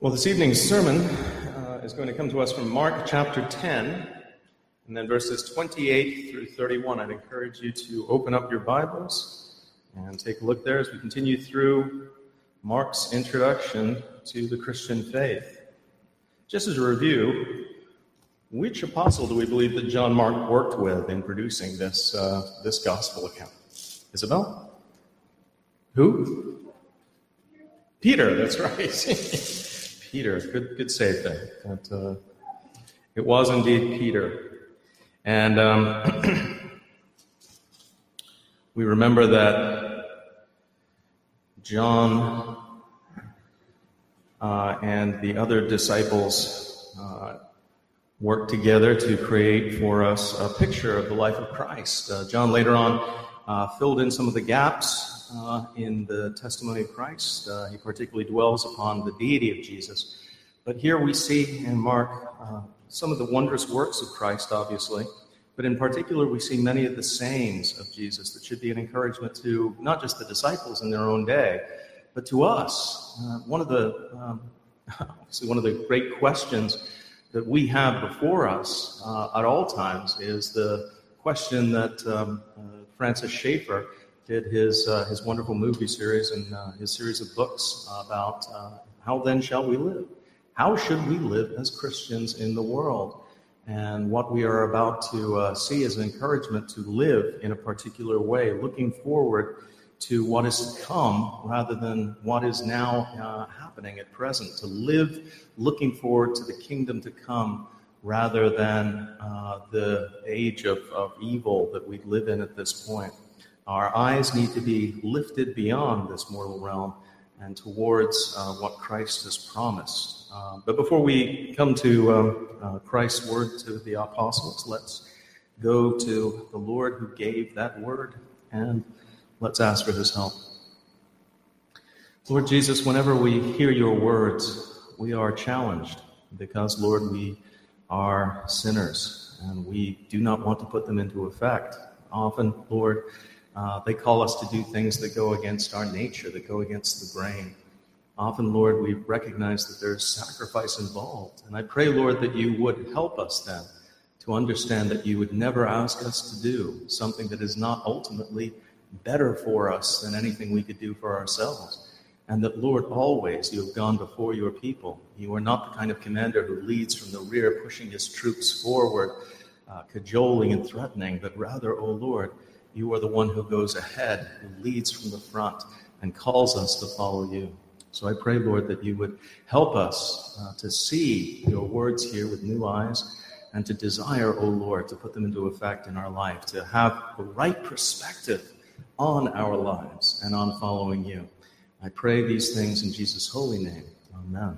Well, this evening's sermon is going to come to us from Mark chapter 10, and then verses 28 through 31. I'd encourage you to open up your Bibles and take a look there as we continue through Mark's introduction to the Christian faith. Just as a review, which apostle do we believe that John Mark worked with in producing this gospel account? Isabel? Who? Peter, that's right. Peter, good save there. That, it was indeed Peter. And we remember that John and the other disciples worked together to create for us a picture of the life of Christ. John later on filled in some of the gaps in the testimony of Christ. He particularly dwells upon the deity of Jesus. But here we see in Mark some of the wondrous works of Christ, obviously, but in particular we see many of the sayings of Jesus that should be an encouragement to not just the disciples in their own day, but to us. One of the great questions that we have before us at all times is the question that Francis Schaeffer did his wonderful movie series and his series of books about how then shall we live? How should we live as Christians in the world? And what we are about to see as an encouragement to live in a particular way, looking forward to what is to come rather than what is now happening at present, to live looking forward to the kingdom to come rather than the age of evil that we live in at this point. Our eyes need to be lifted beyond this mortal realm and towards what Christ has promised. But before we come to Christ's word to the apostles, let's go to the Lord who gave that word, and let's ask for his help. Lord Jesus, whenever we hear your words, we are challenged because, Lord, we are sinners and we do not want to put them into effect. Often, Lord, they call us to do things that go against our nature, that go against the grain. Often, Lord, we recognize that there's sacrifice involved. And I pray, Lord, that you would help us then to understand that you would never ask us to do something that is not ultimately better for us than anything we could do for ourselves. And that, Lord, always you have gone before your people. You are not the kind of commander who leads from the rear, pushing his troops forward, cajoling and threatening, but rather, O Lord, you are the one who goes ahead, who leads from the front, and calls us to follow you. So I pray, Lord, that you would help us to see your words here with new eyes and to desire, O Lord, to put them into effect in our life, to have the right perspective on our lives and on following you. I pray these things in Jesus' holy name. Amen.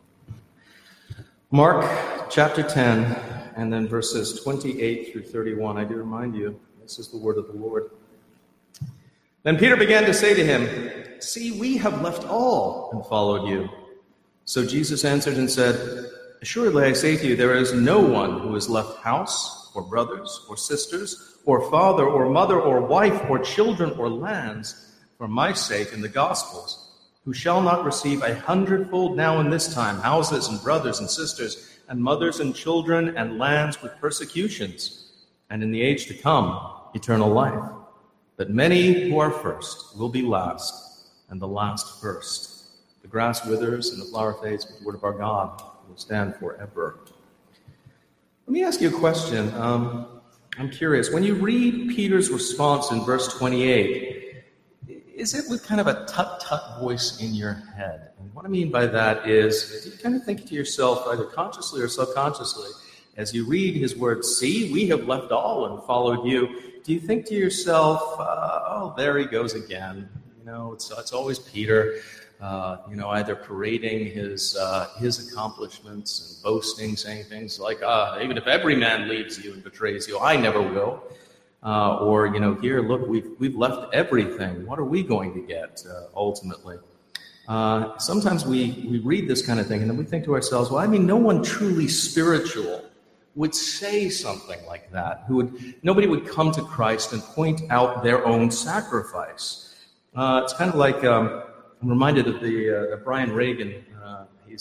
Mark chapter 10 and then verses 28 through 31. I do remind you, this is the word of the Lord. Then Peter began to say to him, "See, we have left all and followed you." So Jesus answered and said, "Assuredly I say to you, there is no one who has left house or brothers or sisters or father or mother or wife or children or lands for my sake in the Gospels, who shall not receive 100-fold now in this time houses and brothers and sisters and mothers and children and lands with persecutions, and in the age to come eternal life. But many who are first will be last, and the last first. The grass withers and the flower fades, but the word of our God will stand forever." Let me ask you a question. I'm curious. When you read Peter's response in verse 28, is it with kind of a tut-tut voice in your head? And what I mean by that is, do you kind of think to yourself, either consciously or subconsciously, as you read his words, "See, we have left all and followed you," do you think to yourself, oh, there he goes again? You know, it's always Peter, either parading his accomplishments and boasting, saying things like, even if every man leaves you and betrays you, I never will. Or, here, look, we've left everything. What are we going to get ultimately? Sometimes we read this kind of thing and then we think to ourselves, well, no one truly spiritual would say something like that. Nobody would come to Christ and point out their own sacrifice. It's kind of like I'm reminded of the Brian Reagan. He's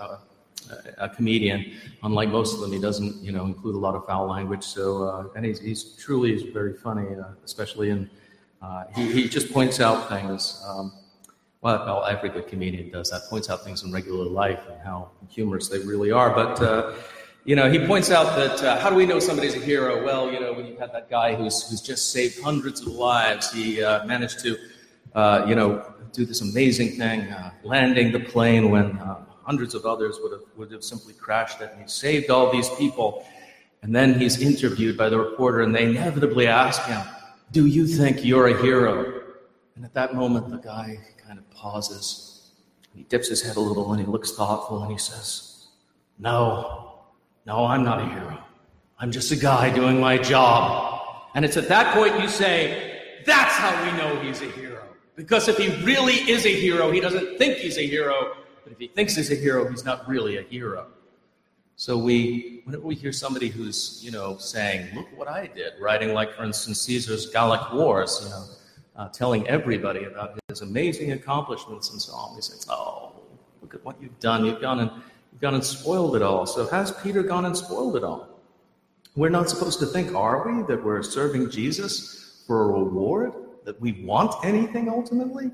a comedian. Unlike most of them, he doesn't, include a lot of foul language. So, and he's truly very funny, especially in. He just points out things. Well, every good comedian does that. Points out things in regular life and how humorous they really are. But he points out that how do we know somebody's a hero? Well, when you've had that guy who's just saved hundreds of lives, he managed to, do this amazing thing, landing the plane when hundreds of others would have simply crashed it, and he saved all these people. And then he's interviewed by the reporter, and they inevitably ask him, "Do you think you're a hero?" And at that moment, the guy kind of pauses. He dips his head a little, and he looks thoughtful, and he says, No, I'm not a hero. I'm just a guy doing my job. And it's at that point you say, that's how we know he's a hero. Because if he really is a hero, he doesn't think he's a hero. But if he thinks he's a hero, he's not really a hero. So whenever we hear somebody who's, saying, look what I did, writing like, for instance, Caesar's Gallic Wars, telling everybody about his amazing accomplishments and so on, we say, oh, look at what you've done. You've gone and spoiled it all. So has Peter gone and spoiled it all? We're not supposed to think, are we, that we're serving Jesus for a reward? That we want anything ultimately?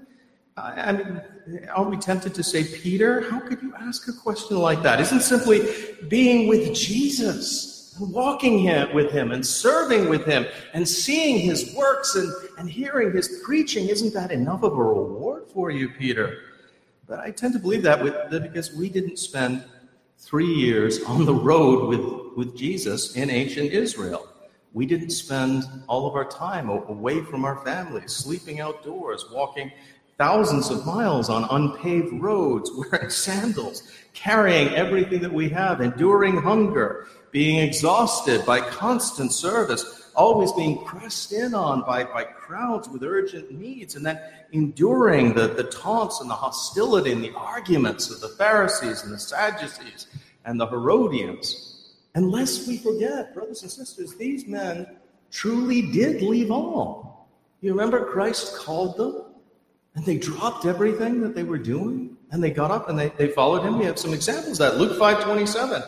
I mean, are we tempted to say, Peter, how could you ask a question like that? Isn't simply being with Jesus and walking with him and serving with him and seeing his works and hearing his preaching, isn't that enough of a reward for you, Peter? But I tend to believe that because we didn't spend 3 years on the road with Jesus in ancient Israel. We didn't spend all of our time away from our families, sleeping outdoors, walking thousands of miles on unpaved roads, wearing sandals, carrying everything that we have, enduring hunger, being exhausted by constant service, always being pressed in on by crowds with urgent needs, and then enduring the taunts and the hostility and the arguments of the Pharisees and the Sadducees and the Herodians. Unless we forget, brothers and sisters, these men truly did leave all. You remember Christ called them, and they dropped everything that they were doing, and they got up and they followed him. We have some examples of that. Luke 5:27.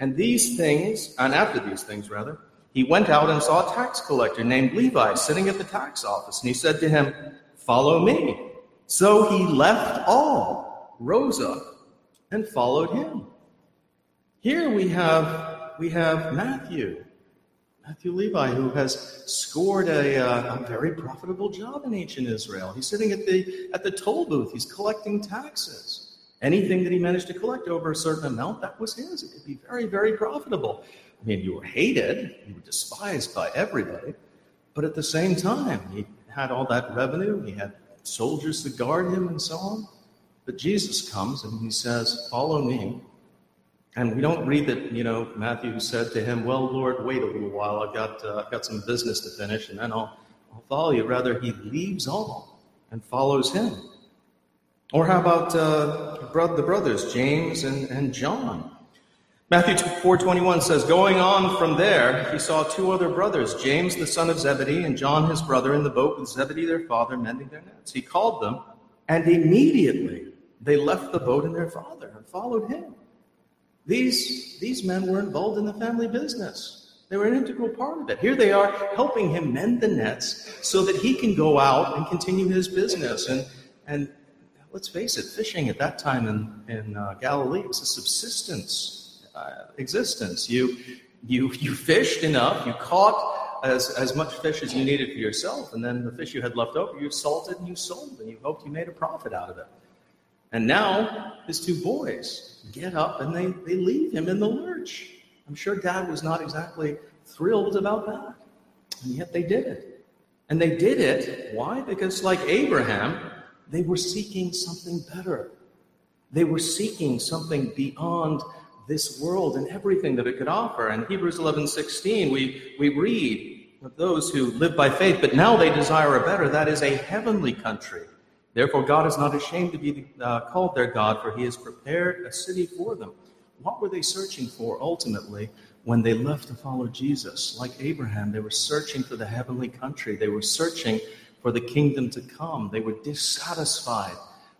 And after these things, he went out and saw a tax collector named Levi sitting at the tax office, and he said to him, "Follow me." So he left all, rose up, and followed him. Here we have Matthew Levi, who has scored a very profitable job in ancient Israel. He's sitting at the toll booth. He's collecting taxes. Anything that he managed to collect over a certain amount, that was his. It could be very, very profitable. I mean, you were hated, you were despised by everybody, but at the same time, he had all that revenue. He had soldiers to guard him and so on. But Jesus comes and he says, "Follow me." And we don't read that, Matthew said to him, "Well, Lord, wait a little while. I've got some business to finish, and then I'll follow you." Rather, he leaves all and follows him. Or how about the brothers, James and John? Matthew 4:21 says, "Going on from there, he saw two other brothers, James the son of Zebedee and John his brother, in the boat with Zebedee their father, mending their nets. He called them, and immediately they left the boat and their father and followed him." These men were involved in the family business. They were an integral part of it. Here they are helping him mend the nets so that he can go out and continue his business. And let's face it, fishing at that time in Galilee was a subsistence existence. You fished enough, you caught as much fish as you needed for yourself, and then the fish you had left over, you salted and you sold, and you hoped you made a profit out of it. And now his two boys get up and they leave him in the lurch. I'm sure Dad was not exactly thrilled about that. And yet they did it. And they did it, why? Because like Abraham, they were seeking something better. They were seeking something beyond this world and everything that it could offer. In Hebrews 11:16, we read of those who live by faith, but now they desire a better, that is a heavenly country. Therefore, God is not ashamed to be called their God, for he has prepared a city for them. What were they searching for ultimately when they left to follow Jesus? Like Abraham, they were searching for the heavenly country. They were searching for the kingdom to come. They were dissatisfied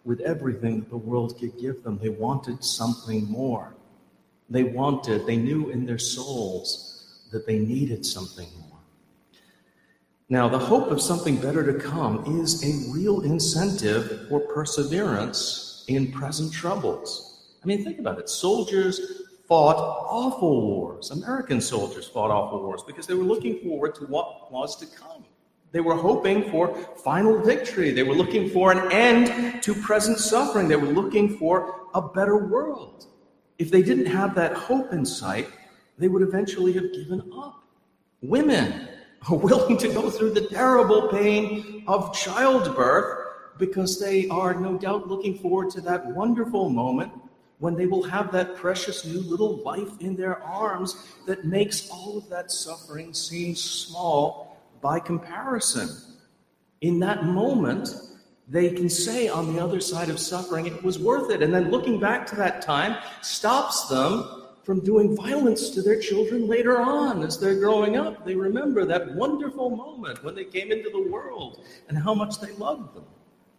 with everything that the world could give them. They wanted something more. They knew in their souls that they needed something more. Now, the hope of something better to come is a real incentive for perseverance in present troubles. I mean, think about it. Soldiers fought awful wars. American soldiers fought awful wars because they were looking forward to what was to come. They were hoping for final victory. They were looking for an end to present suffering. They were looking for a better world. If they didn't have that hope in sight, they would eventually have given up. Women are willing to go through the terrible pain of childbirth because they are no doubt looking forward to that wonderful moment when they will have that precious new little life in their arms that makes all of that suffering seem small by comparison. In that moment, they can say on the other side of suffering, it was worth it. And then looking back to that time stops them from doing violence to their children later on as they're growing up. They remember that wonderful moment when they came into the world and how much they loved them.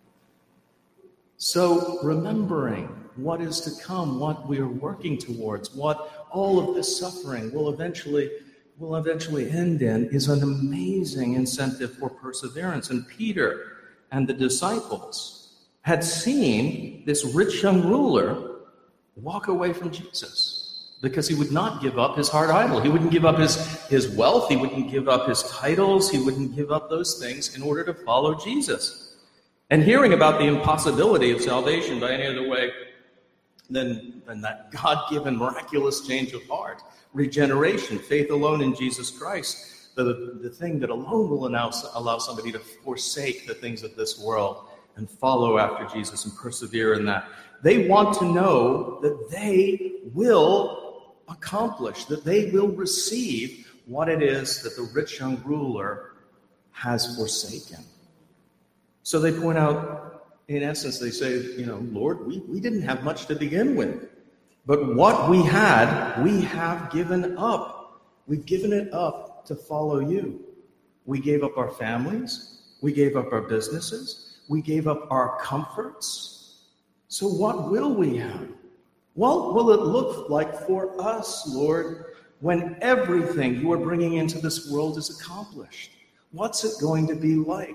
So remembering what is to come, what we are working towards, what all of this suffering will eventually end in, is an amazing incentive for perseverance. And Peter and the disciples had seen this rich young ruler walk away from Jesus because he would not give up his heart idol. He wouldn't give up his wealth. He wouldn't give up his titles. He wouldn't give up those things in order to follow Jesus. And hearing about the impossibility of salvation by any other way than that God-given miraculous change of heart, regeneration, faith alone in Jesus Christ, the thing that alone will allow somebody to forsake the things of this world and follow after Jesus and persevere in that. They want to know that they will accomplish, that they will receive what it is that the rich young ruler has forsaken. So they point out, in essence, they say, Lord, we didn't have much to begin with. But what we had, we have given up. We've given it up to follow you. We gave up our families. We gave up our businesses. We gave up our comforts. So what will we have? What will it look like for us, Lord, when everything you are bringing into this world is accomplished? What's it going to be like?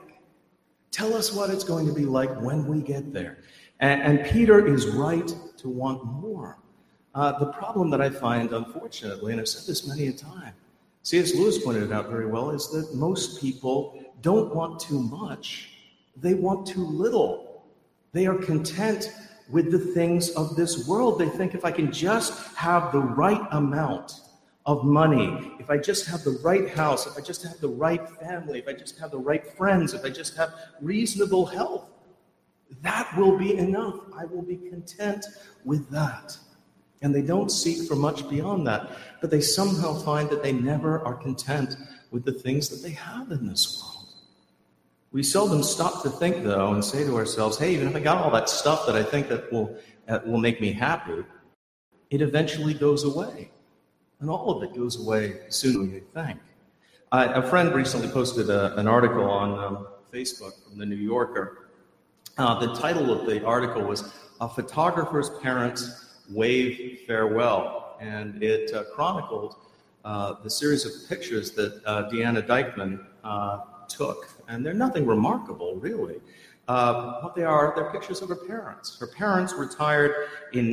Tell us what it's going to be like when we get there. And Peter is right to want more. The problem that I find, unfortunately, and I've said this many a time, C.S. Lewis pointed it out very well, is that most people don't want too much. They want too little. They are content with the things of this world. They think if I can just have the right amount of money, if I just have the right house, if I just have the right family, if I just have the right friends, if I just have reasonable health, that will be enough. I will be content with that. And they don't seek for much beyond that. But they somehow find that they never are content with the things that they have in this world. We seldom stop to think, though, and say to ourselves, hey, even if I got all that stuff that I think that will make me happy, it eventually goes away. And all of it goes away sooner than you think. A friend recently posted an article on Facebook from the New Yorker. The title of the article was "A Photographer's Parents Wave Farewell," and it chronicled the series of pictures that Deanna Dykeman took. And they're nothing remarkable, really. What they are, they're pictures of her parents. Her parents retired in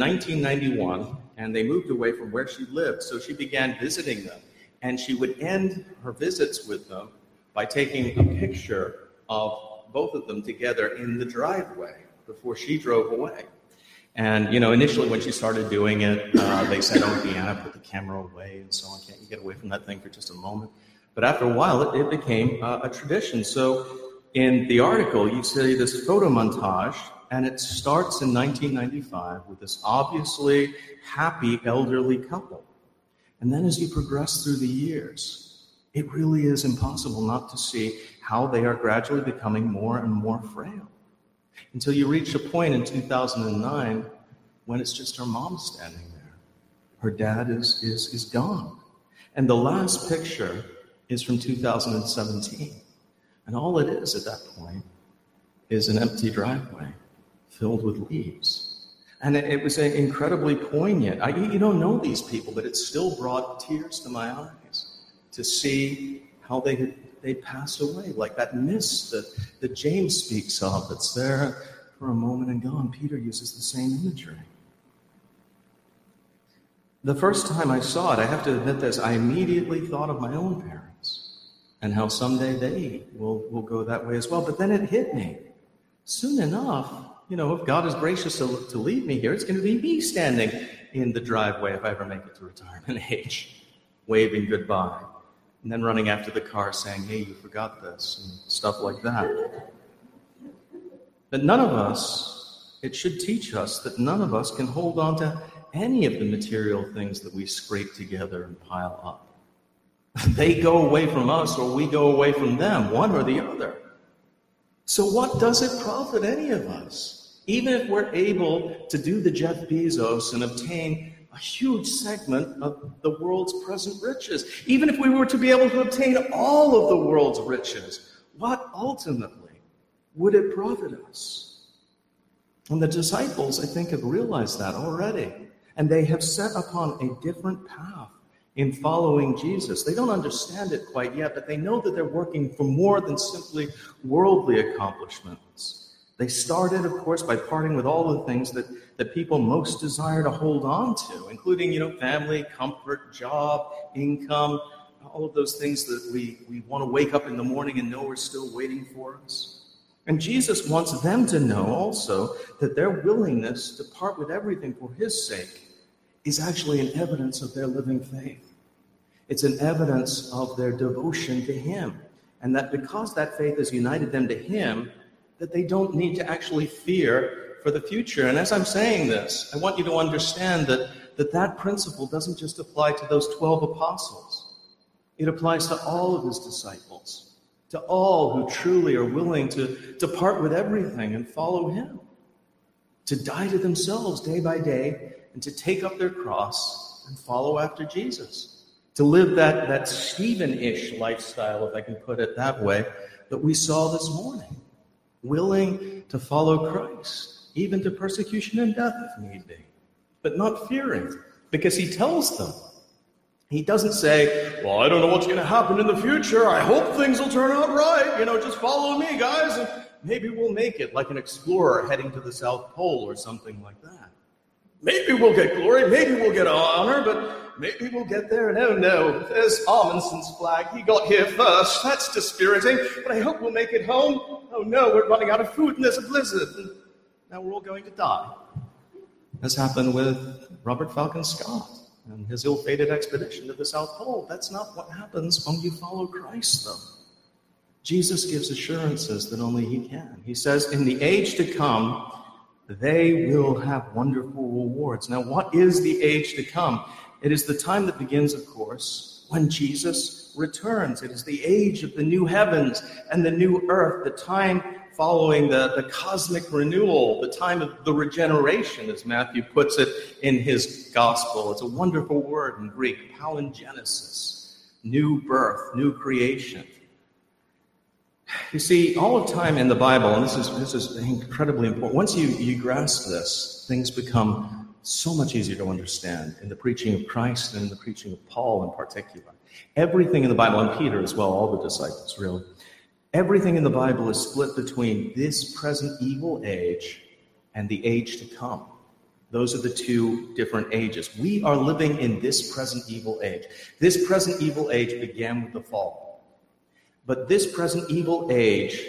1991, and they moved away from where she lived. So she began visiting them, and she would end her visits with them by taking a picture of both of them together in the driveway before she drove away. And, initially when she started doing it, they said, oh, Deanna, put the camera away and so on. Can't you get away from that thing for just a moment? But after a while, it became a tradition. So in the article, you see this photo montage, and it starts in 1995 with this obviously happy elderly couple. And then as you progress through the years, it really is impossible not to see how they are gradually becoming more and more frail. Until you reach a point in 2009 when it's just her mom standing there. Her dad is gone. And the last picture is from 2017. And all it is at that point is an empty driveway filled with leaves. And it was incredibly poignant. You don't know these people, but it still brought tears to my eyes to see how they passed away, like that mist that James speaks of that's there for a moment and gone. Peter uses the same imagery. The first time I saw it, I have to admit this, I immediately thought of my own parents and how someday they will go that way as well. But then it hit me. Soon enough, if God is gracious to leave me here, it's going to be me standing in the driveway if I ever make it to retirement age, waving goodbye, and then running after the car saying, hey, you forgot this, and stuff like that. But none of us, it should teach us that none of us can hold on to any of the material things that we scrape together and pile up. They go away from us or we go away from them, one or the other. So what does it profit any of us? Even if we're able to do the Jeff Bezos and obtain a huge segment of the world's present riches, even if we were to be able to obtain all of the world's riches, what ultimately would it profit us? And the disciples, I think, have realized that already. And they have set upon a different path in following Jesus. They don't understand it quite yet, but they know that they're working for more than simply worldly accomplishments. They started, of course, by parting with all the things that people most desire to hold on to, including, family, comfort, job, income, all of those things that we want to wake up in the morning and know are still waiting for us. And Jesus wants them to know also that their willingness to part with everything for his sake is actually an evidence of their living faith. It's an evidence of their devotion to him. And that because that faith has united them to him, that they don't need to actually fear for the future. And as I'm saying this, I want you to understand that principle doesn't just apply to those 12 apostles. It applies to all of his disciples, to all who truly are willing to part with everything and follow him, to die to themselves day by day, and to take up their cross and follow after Jesus, to live that Stephen-ish lifestyle, if I can put it that way, that we saw this morning, willing to follow Christ, even to persecution and death if need be, but not fearing, because he tells them. He doesn't say, well, I don't know what's going to happen in the future. I hope things will turn out right. Just follow me, guys, and maybe we'll make it, like an explorer heading to the South Pole or something like that. Maybe we'll get glory, maybe we'll get honor, but maybe we'll get there. And oh no, there's Amundsen's flag. He got here first. That's dispiriting, but I hope we'll make it home. Oh no, we're running out of food and there's a blizzard. And now we're all going to die. As happened with Robert Falcon Scott and his ill-fated expedition to the South Pole. That's not what happens when you follow Christ, though. Jesus gives assurances that only he can. He says, in the age to come, they will have wonderful rewards. Now, what is the age to come? It is the time that begins, of course, when Jesus returns. It is the age of the new heavens and the new earth, the time following the cosmic renewal, the time of the regeneration, as Matthew puts it in his gospel. It's a wonderful word in Greek, palingenesis, new birth, new creation. You see, all of time in the Bible, and this is incredibly important, once you grasp this, things become so much easier to understand in the preaching of Christ and in the preaching of Paul in particular. Everything in the Bible, and Peter as well, all the disciples really, everything in the Bible is split between this present evil age and the age to come. Those are the two different ages. We are living in this present evil age. This present evil age began with the fall. But this present evil age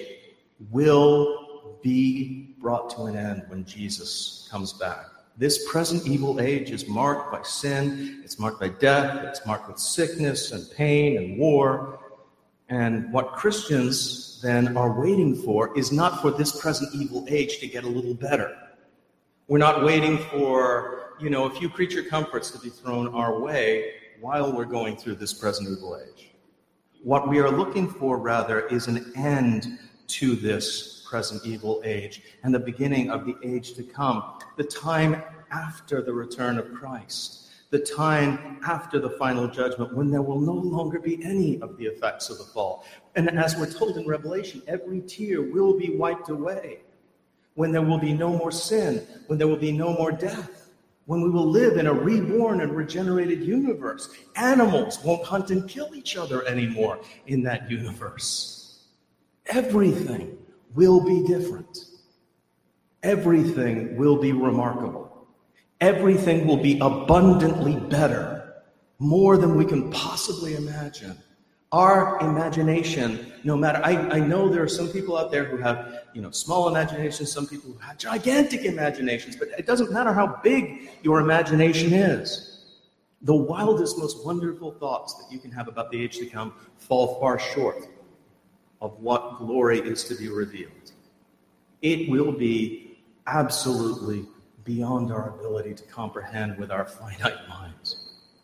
will be brought to an end when Jesus comes back. This present evil age is marked by sin, it's marked by death, it's marked with sickness and pain and war. And what Christians then are waiting for is not for this present evil age to get a little better. We're not waiting for, a few creature comforts to be thrown our way while we're going through this present evil age. What we are looking for, rather, is an end to this present evil age and the beginning of the age to come, the time after the return of Christ, the time after the final judgment when there will no longer be any of the effects of the fall. And as we're told in Revelation, every tear will be wiped away. when there will be no more sin, when there will be no more death, when we will live in a reborn and regenerated universe. Animals won't hunt and kill each other anymore in that universe. Everything will be different. Everything will be remarkable. Everything will be abundantly better, more than we can possibly imagine. Our imagination, no matter, I know there are some people out there who have, small imaginations, some people who have gigantic imaginations, but it doesn't matter how big your imagination is. The wildest, most wonderful thoughts that you can have about the age to come fall far short of what glory is to be revealed. It will be absolutely beyond our ability to comprehend with our finite minds.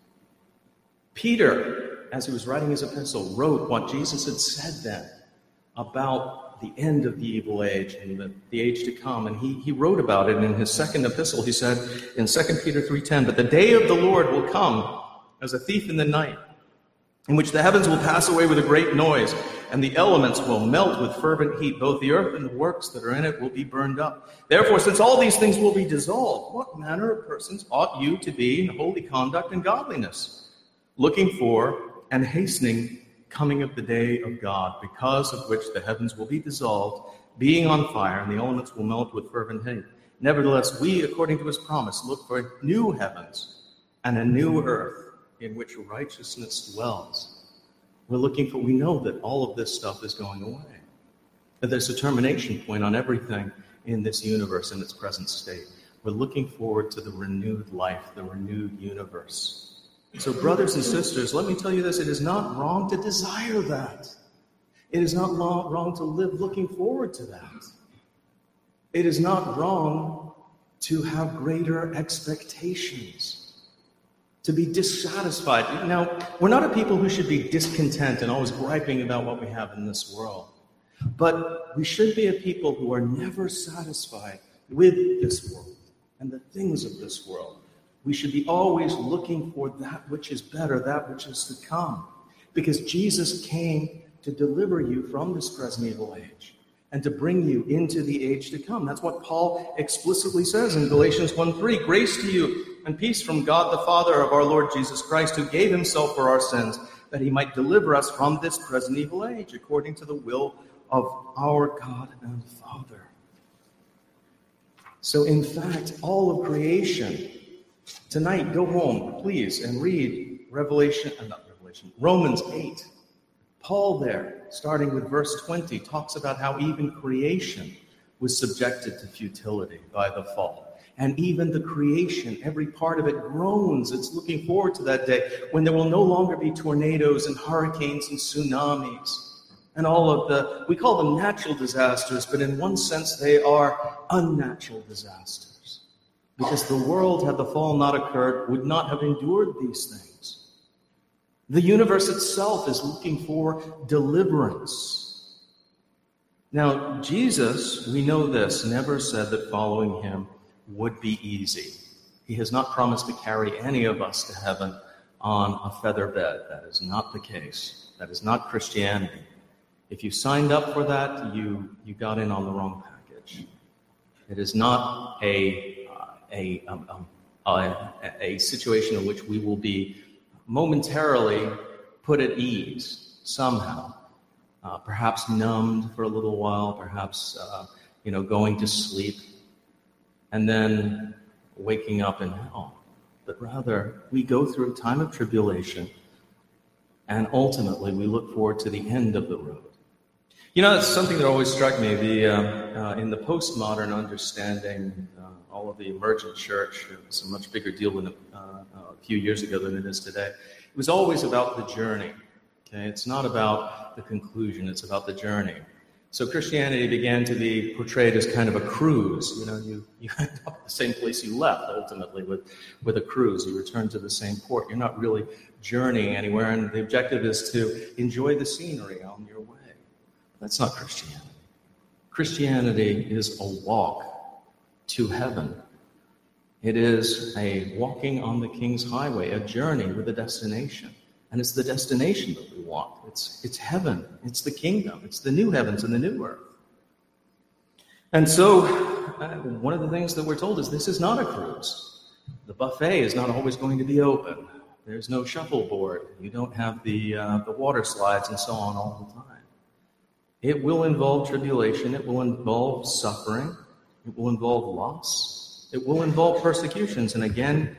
Peter, as he was writing his epistle, wrote what Jesus had said then about the end of the evil age and the age to come. And he wrote about it in his second epistle. He said in 2 Peter 3:10, "But the day of the Lord will come as a thief in the night, in which the heavens will pass away with a great noise, and the elements will melt with fervent heat. Both the earth and the works that are in it will be burned up. Therefore, since all these things will be dissolved, what manner of persons ought you to be in holy conduct and godliness, looking for and hastening coming of the day of God, because of which the heavens will be dissolved, being on fire, and the elements will melt with fervent heat. Nevertheless, we, according to his promise, look for new heavens and a new earth in which righteousness dwells." We know that all of this stuff is going away, that there's a termination point on everything in this universe in its present state. We're looking forward to the renewed life, the renewed universe. So, brothers and sisters, let me tell you this: it is not wrong to desire that. It is not wrong to live looking forward to that. It is not wrong to have greater expectations, to be dissatisfied. Now, we're not a people who should be discontent and always griping about what we have in this world. But we should be a people who are never satisfied with this world and the things of this world. We should be always looking for that which is better, that which is to come. Because Jesus came to deliver you from this present evil age and to bring you into the age to come. That's what Paul explicitly says in Galatians 1:3. "Grace to you and peace from God the Father of our Lord Jesus Christ, who gave himself for our sins, that he might deliver us from this present evil age, according to the will of our God and Father." So in fact, all of creation, tonight, go home, please, and read Romans 8. Paul there, starting with verse 20, talks about how even creation was subjected to futility by the fall. And even the creation, every part of it groans. It's looking forward to that day when there will no longer be tornadoes and hurricanes and tsunamis and all of we call them natural disasters, but in one sense they are unnatural disasters. Because the world, had the fall not occurred, would not have endured these things. The universe itself is looking for deliverance. Now, Jesus, we know this, never said that following him would be easy. He has not promised to carry any of us to heaven on a feather bed. That is not the case. That is not Christianity. If you signed up for that, you got in on the wrong package. It is not a situation in which we will be momentarily put at ease somehow, perhaps numbed for a little while, perhaps going to sleep, and then waking up in hell. But rather, we go through a time of tribulation, and ultimately we look forward to the end of the road. It's something that always struck me. In the postmodern understanding, all of the emergent church, it was a much bigger deal than a few years ago than it is today. It was always about the journey. Okay, it's not about the conclusion; it's about the journey. So Christianity began to be portrayed as kind of a cruise. You end up at the same place you left. Ultimately, with a cruise, you return to the same port. You're not really journeying anywhere, and the objective is to enjoy the scenery on your way. That's not Christianity. Christianity is a walk to heaven. It is a walking on the King's highway, a journey with a destination. And it's the destination that we want. It's heaven. It's the kingdom. It's the new heavens and the new earth. And so one of the things that we're told is this is not a cruise. The buffet is not always going to be open. There's no shuffleboard. You don't have the water slides and so on all the time. It will involve tribulation. It will involve suffering. It will involve loss. It will involve persecutions. And again,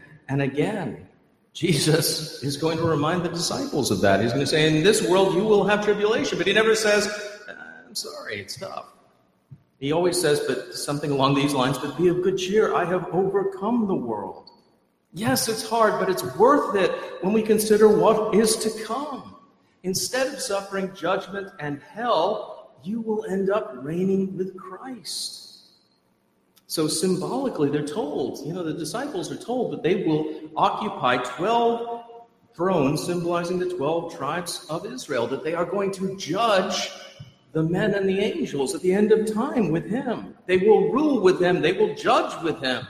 Jesus is going to remind the disciples of that. He's going to say, in this world you will have tribulation. But he never says, I'm sorry, it's tough. He always says, but something along these lines, but be of good cheer. I have overcome the world. Yes, it's hard, but it's worth it when we consider what is to come. Instead of suffering judgment and hell, you will end up reigning with Christ. So symbolically, they're told, the disciples are told that they will occupy 12 thrones, symbolizing the 12 tribes of Israel, that they are going to judge the men and the angels at the end of time with him. They will rule with him. They will judge with him.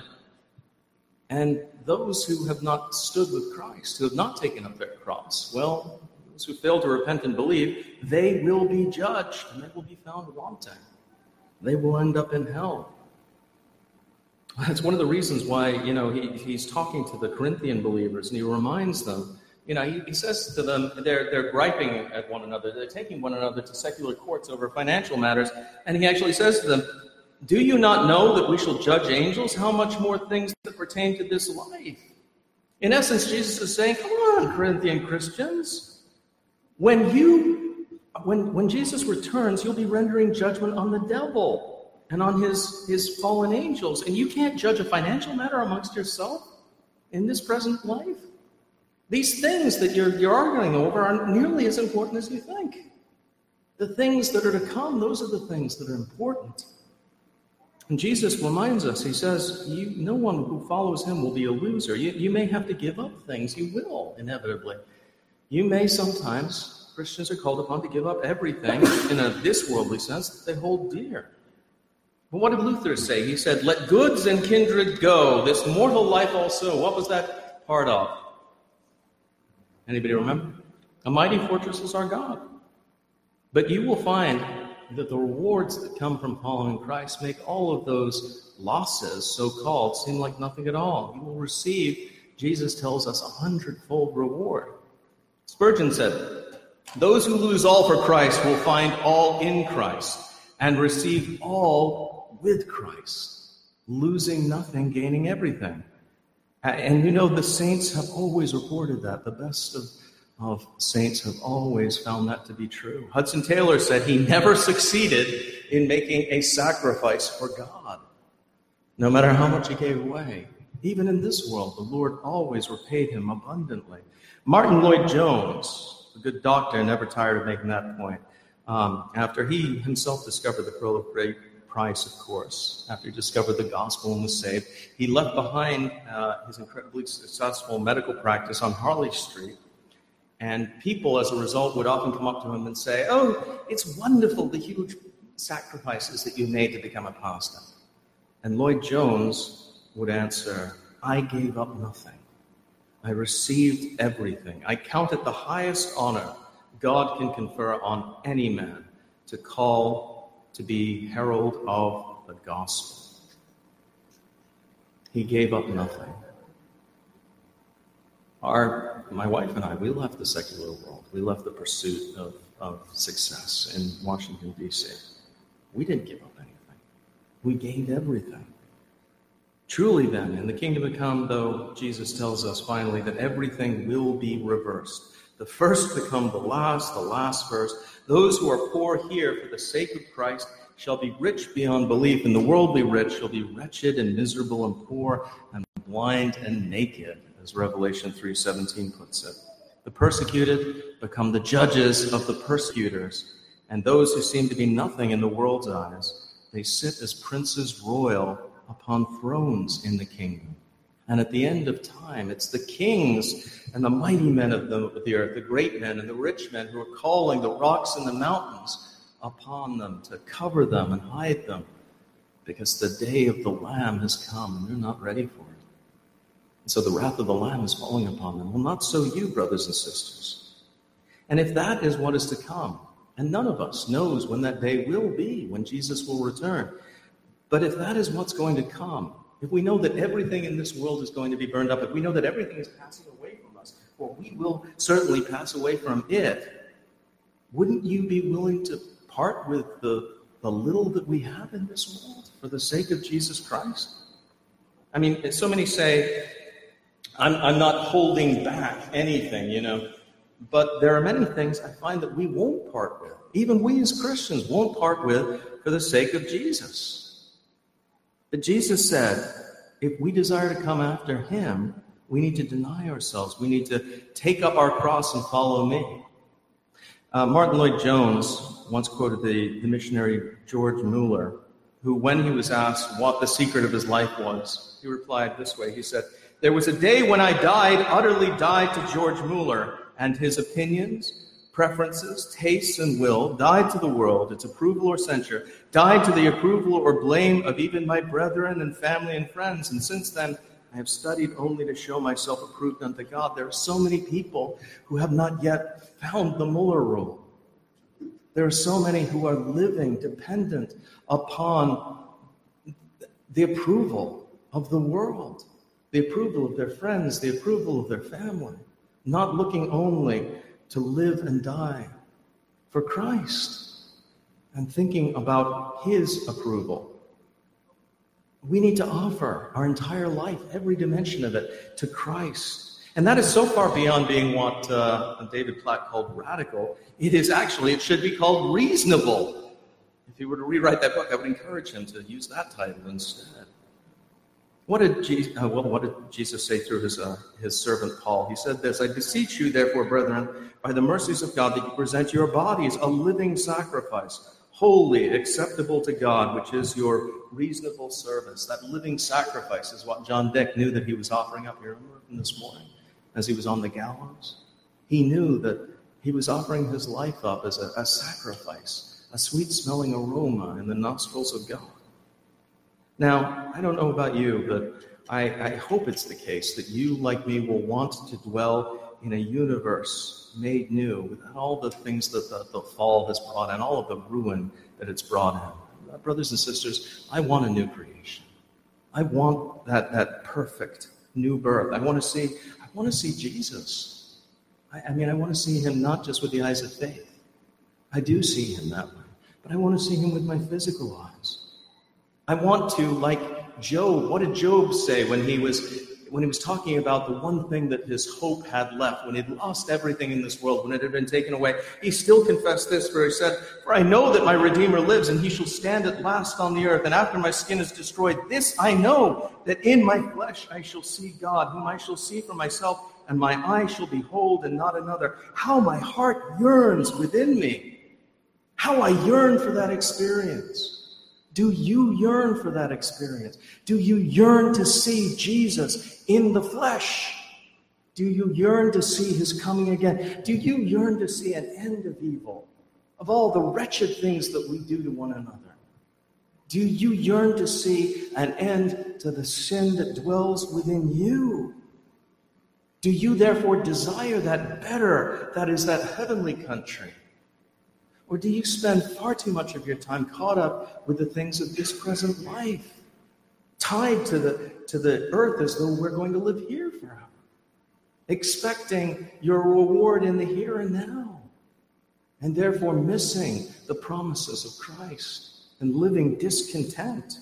And those who have not stood with Christ, who have not taken up their cross, well, those who fail to repent and believe, they will be judged and they will be found wanting. They will end up in hell. That's one of the reasons why, he's talking to the Corinthian believers and he reminds them, he says to them, they're griping at one another. They're taking one another to secular courts over financial matters. And he actually says to them, do you not know that we shall judge angels? How much more things that pertain to this life? In essence, Jesus is saying, come on, Corinthian Christians. When Jesus returns, you'll be rendering judgment on the devil and on his fallen angels. And you can't judge a financial matter amongst yourself in this present life. These things that you're arguing over aren't nearly as important as you think. The things that are to come, those are the things that are important. And Jesus reminds us, he says, no one who follows him will be a loser. You may have to give up things. You will, inevitably. You may sometimes, Christians are called upon to give up everything in a this-worldly sense that they hold dear. But what did Luther say? He said, let goods and kindred go, this mortal life also. What was that part of? Anybody remember? A mighty fortress is our God. But you will find that the rewards that come from following Christ make all of those losses, so-called, seem like nothing at all. You will receive, Jesus tells us, 100-fold reward. Spurgeon said, those who lose all for Christ will find all in Christ and receive all with Christ, losing nothing, gaining everything. And the saints have always reported that. The best of saints have always found that to be true. Hudson Taylor said he never succeeded in making a sacrifice for God, no matter how much he gave away. Even in this world, the Lord always repaid him abundantly. Martin Lloyd-Jones, a good doctor, never tired of making that point. After he himself discovered the pearl of great price, of course, after he discovered the gospel and was saved, he left behind his incredibly successful medical practice on Harley Street. And people, as a result, would often come up to him and say, oh, it's wonderful, the huge sacrifices that you made to become a pastor. And Lloyd-Jones would answer, I gave up nothing. I received everything. I count it the highest honor God can confer on any man to call to be herald of the gospel. He gave up nothing. My wife and I, we left the secular world. We left the pursuit of success in Washington, D.C. We didn't give up anything. We gained everything. Truly then, in the kingdom to come, though, Jesus tells us finally that everything will be reversed. The first become the last first. Those who are poor here for the sake of Christ shall be rich beyond belief, and the worldly rich shall be wretched and miserable and poor and blind and naked, as Revelation 3:17 puts it. The persecuted become the judges of the persecutors, and those who seem to be nothing in the world's eyes, they sit as princes royal upon thrones in the kingdom. And at the end of time, it's the kings and the mighty men of the earth, the great men and the rich men, who are calling the rocks and the mountains upon them to cover them and hide them, because the day of the Lamb has come and they're not ready for it. And so the wrath of the Lamb is falling upon them. Well, not so you, brothers and sisters. And if that is what is to come, and none of us knows when that day will be, when Jesus will return, But if that is what's going to come, if we know that everything in this world is going to be burned up, if we know that everything is passing away from us, or we will certainly pass away from it, wouldn't you be willing to part with the little that we have in this world for the sake of Jesus Christ? I mean, so many say, I'm not holding back anything, but there are many things I find that we won't part with. Even we as Christians won't part with for the sake of Jesus. But Jesus said, if we desire to come after him, we need to deny ourselves. We need to take up our cross and follow me. Martin Lloyd-Jones once quoted the missionary George Mueller, who, when he was asked what the secret of his life was, he replied this way. He said, "There was a day when I utterly died to George Mueller, and his opinions, preferences, tastes, and will died to the world, its approval or censure, died to the approval or blame of even my brethren and family and friends. And since then, I have studied only to show myself approved unto God." There are so many people who have not yet found the Mueller rule. There are so many who are living dependent upon the approval of the world, the approval of their friends, the approval of their family, not looking only to live and die for Christ and thinking about his approval. We need to offer our entire life, every dimension of it, to Christ. And that is so far beyond being what David Platt called radical. It should be called reasonable. If he were to rewrite that book, I would encourage him to use that title instead. What did Jesus say through his servant Paul? He said this, "I beseech you, therefore, brethren, by the mercies of God, that you present your bodies a living sacrifice, holy, acceptable to God, which is your reasonable service." That living sacrifice is what John Dick knew that he was offering up here on earth this morning as he was on the gallows. He knew that he was offering his life up as a sacrifice, a sweet-smelling aroma in the nostrils of God. Now, I don't know about you, but I hope it's the case that you, like me, will want to dwell in a universe made new without all the things that the fall has brought and all of the ruin that it's brought in. Brothers and sisters, I want a new creation. I want that perfect new birth. I want to see Jesus. I want to see him not just with the eyes of faith. I do see him that way, but I want to see him with my physical eyes. I want to, like Job. What did Job say when he was talking about the one thing that his hope had left, when he'd lost everything in this world, when it had been taken away? He still confessed this, for he said, "For I know that my Redeemer lives, and he shall stand at last on the earth. And after my skin is destroyed, this I know, that in my flesh I shall see God, whom I shall see for myself, and my eye shall behold and not another. How my heart yearns within me." How I yearn for that experience. Do you yearn for that experience? Do you yearn to see Jesus in the flesh? Do you yearn to see his coming again? Do you yearn to see an end of evil, of all the wretched things that we do to one another? Do you yearn to see an end to the sin that dwells within you? Do you therefore desire that better, that is, that heavenly country? Or do you spend far too much of your time caught up with the things of this present life, tied to the earth as though we're going to live here forever, expecting your reward in the here and now, and therefore missing the promises of Christ and living discontent?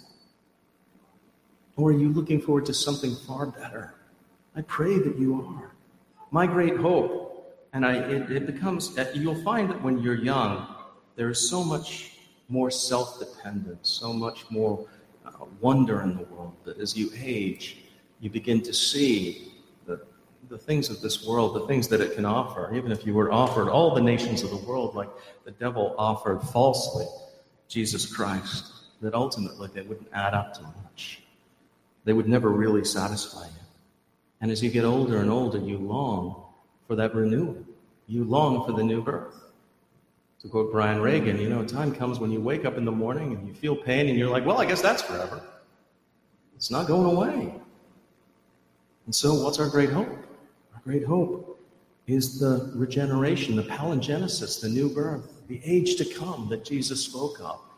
Or are you looking forward to something far better? I pray that you are. My great hope, and it becomes, you'll find that when you're young, there is so much more self-dependence, so much more wonder in the world, that as you age, you begin to see the things of this world, the things that it can offer. Even if you were offered all the nations of the world, like the devil offered falsely Jesus Christ, that ultimately they wouldn't add up to much. They would never really satisfy you. And as you get older and older, you long for that renewal. You long for the new birth. To quote Brian Reagan, time comes when you wake up in the morning and you feel pain and you're like, well, I guess that's forever. It's not going away. And so what's our great hope? Our great hope is the regeneration, the palingenesis, the new birth, the age to come that Jesus spoke of.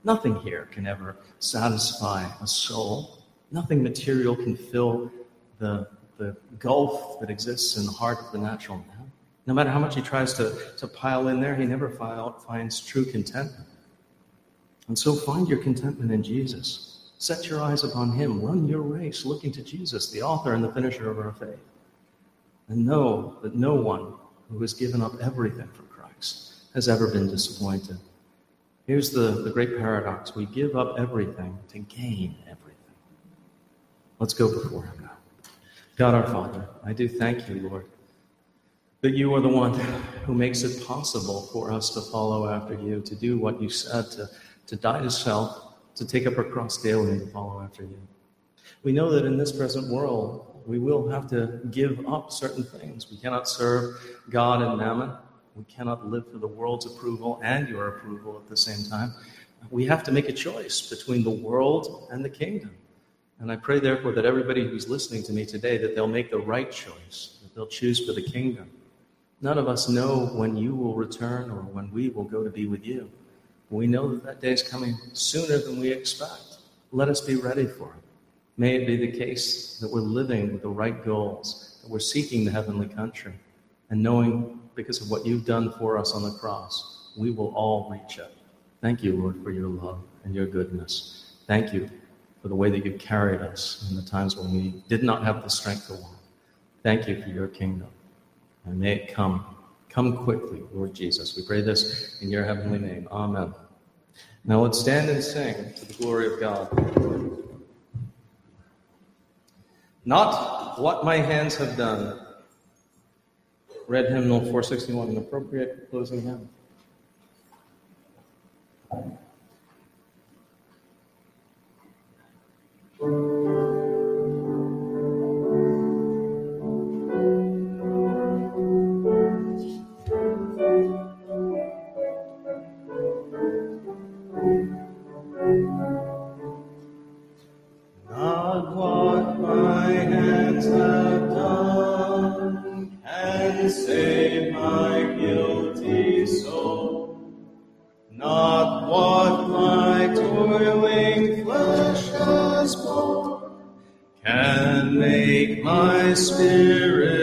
Nothing here can ever satisfy a soul. Nothing material can fill the gulf that exists in the heart of the natural man. No matter how much he tries to pile in there, he never finds true contentment. And so find your contentment in Jesus. Set your eyes upon him. Run your race looking to Jesus, the author and the finisher of our faith. And know that no one who has given up everything for Christ has ever been disappointed. Here's the great paradox. We give up everything to gain everything. Let's go before him now. God our Father, I do thank you, Lord, that you are the one who makes it possible for us to follow after you, to do what you said, to die to self, to take up our cross daily and to follow after you. We know that in this present world, we will have to give up certain things. We cannot serve God and mammon. We cannot live for the world's approval and your approval at the same time. We have to make a choice between the world and the kingdom. And I pray, therefore, that everybody who's listening to me today, that they'll make the right choice, that they'll choose for the kingdom. None of us know when you will return or when we will go to be with you. We know that day is coming sooner than we expect. Let us be ready for it. May it be the case that we're living with the right goals, that we're seeking the heavenly country, and knowing because of what you've done for us on the cross, we will all reach it. Thank you, Lord, for your love and your goodness. Thank you for the way that you've carried us in the times when we did not have the strength to walk. Thank you for your kingdom. And may it come quickly, Lord Jesus. We pray this in your heavenly name. Amen. Now let's stand and sing to the glory of God. Not What My Hands Have Done. Read hymnal 461, an appropriate closing hymn. Not what my hands have done can save my guilty soul. Not what my toiling flesh has borne can make my spirit